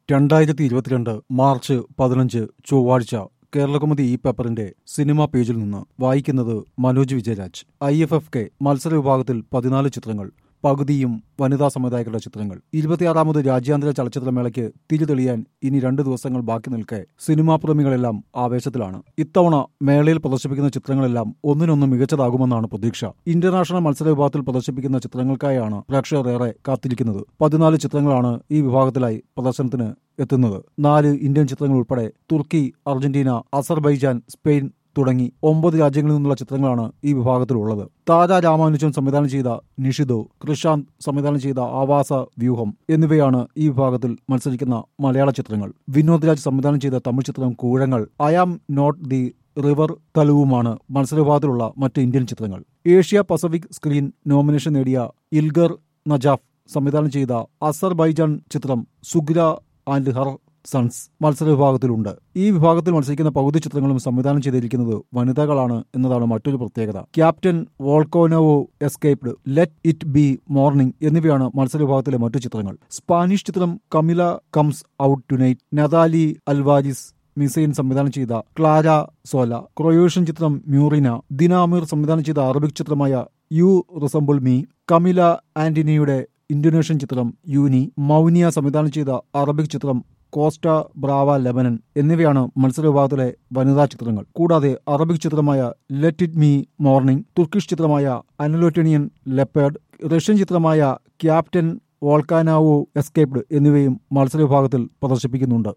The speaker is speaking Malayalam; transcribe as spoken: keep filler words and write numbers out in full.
രണ്ടായിരത്തി ഇരുപത്തിരണ്ട് മാർച്ച് പതിനഞ്ച് ചൊവ്വാഴ്ച കേരളകൗമുദി ഈ പേപ്പറിന്റെ സിനിമാ പേജിൽ നിന്ന് വായിക്കുന്നത് Manoj Vijayaraj. I F F K മത്സര വിഭാഗത്തിൽ പതിനാല് ചിത്രങ്ങൾ, പകുതിയും വനിതാ സംവിധായകരുടെ ചിത്രങ്ങൾ. ഇരുപത്തിയാറാമത് രാജ്യാന്തര ചലച്ചിത്രമേളയ്ക്ക് തിരിതെളിയാൻ ഇനി രണ്ട് ദിവസങ്ങൾ ബാക്കി നിൽക്കെ സിനിമാ പ്രേമികളെല്ലാം ആവേശത്തിലാണ്. ഇത്തവണ മേളയിൽ പ്രദർശിപ്പിക്കുന്ന ചിത്രങ്ങളെല്ലാം ഒന്നിനൊന്ന് മികച്ചതാകുമെന്നാണ് പ്രതീക്ഷ. ഇന്റർനാഷണൽ മത്സര വിഭാഗത്തിൽ പ്രദർശിപ്പിക്കുന്ന ചിത്രങ്ങൾക്കായാണ് പ്രേക്ഷകർ ഏറെ കാത്തിരിക്കുന്നത്. പതിനാല് ചിത്രങ്ങളാണ് ഈ വിഭാഗത്തിലായി പ്രദർശനത്തിന് എത്തുന്നത്. നാല് ഇന്ത്യൻ ചിത്രങ്ങൾ ഉൾപ്പെടെ തുർക്കി, അർജന്റീന, അസർബൈജാൻ, സ്പെയിൻ തുടങ്ങി ഒമ്പത് രാജ്യങ്ങളിൽ നിന്നുള്ള ചിത്രങ്ങളാണ് ഈ വിഭാഗത്തിലുള്ളത്. താര രാമാനുജൻ സംവിധാനം ചെയ്ത നിഷിദോ, കൃഷാന്ത് സംവിധാനം ചെയ്ത ആവാസ വ്യൂഹം എന്നിവയാണ് ഈ വിഭാഗത്തിൽ മത്സരിക്കുന്ന മലയാള ചിത്രങ്ങൾ. വിനോദ് രാജ് സംവിധാനം ചെയ്ത തമിഴ് ചിത്രം Koozhangal, I am not the river തലുവുമാണ് മത്സരവിഭാഗത്തിലുള്ള മറ്റ് ഇന്ത്യൻ ചിത്രങ്ങൾ. ഏഷ്യ പസഫിക് സ്ക്രീൻ നോമിനേഷൻ നേടിയ ഇൽഗർ നജാഫ് സംവിധാനം ചെയ്ത അസർബൈജാൻ ചിത്രം സുഗ്ര ആൻഡ് ഹർ സൺസ് മത്സര വിഭാഗത്തിലുണ്ട്. ഈ വിഭാഗത്തിൽ മത്സരിക്കുന്ന പകുതി ചിത്രങ്ങളും സംവിധാനം ചെയ്തിരിക്കുന്നത് വനിതകളാണ് എന്നതാണ് മറ്റൊരു പ്രത്യേകത. Captain Volkonogov escaped, let it be morning എന്നിവയാണ് മത്സര വിഭാഗത്തിലെ മറ്റു ചിത്രങ്ങൾ. സ്പാനിഷ് ചിത്രം Camila comes out tonight, Natalie Alvarez Mesen സംവിധാനം ചെയ്ത ക്ലാര സോല, ക്രൊയേഷ്യൻ ചിത്രം മ്യൂറിന, ദിന അമീർ സംവിധാനം ചെയ്ത അറബിക് ചിത്രമായ യു റിസംബിൾ മീ, കമില ആന്റണിയുടെ ഇന്തോനേഷ്യൻ ചിത്രം യൂനി, മൗനിയ സംവിധാനം ചെയ്ത അറബിക് ചിത്രം കോസ്റ്റ ബ്രാവ ലെബനൻ എന്നിവയാണ് മത്സര വിഭാഗത്തിലെ വനിതാ ചിത്രങ്ങൾ. കൂടാതെ അറബിക് ചിത്രമായ let it me morning, Turkish ചിത്രമായ അനലോറ്റോണിയൻ ലെപ്പേർഡ്, റഷ്യൻ ചിത്രമായ ക്യാപ്റ്റൻ വോൾക്കാനാവോ എസ്കേപ്ഡ് എന്നിവയും മത്സര വിഭാഗത്തിൽ പ്രദർശിപ്പിക്കുന്നുണ്ട്.